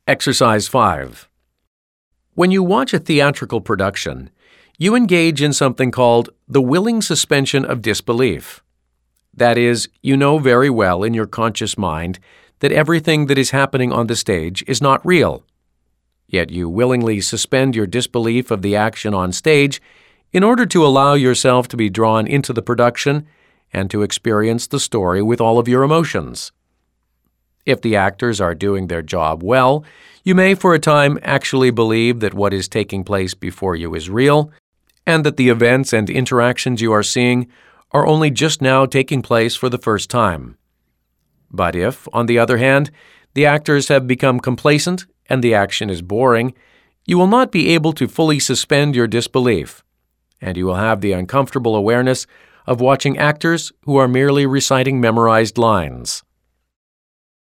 Exercise 5. When you watch a theatrical production, you engage in something called the willing suspension of disbelief. That is, you know very well in your conscious mind that everything that is happening on the stage is not real. Yet you willingly suspend your disbelief of the action on stage in order to allow yourself to be drawn into the production and to experience the story with all of your emotions. If the actors are doing their job well, you may for a time actually believe that what is taking place before you is real, and that the events and interactions you are seeing are only just now taking place for the first time. But if, on the other hand, the actors have become complacent and the action is boring, you will not be able to fully suspend your disbelief, and you will have the uncomfortable awareness of watching actors who are merely reciting memorized lines.